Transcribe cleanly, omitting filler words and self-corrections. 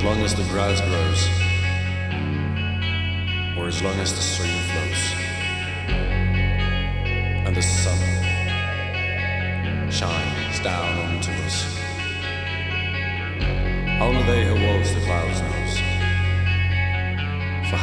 as long as the grass grows, or as long as the stream flows, and the sun shines down onto us. Only they who walks the clouds knows.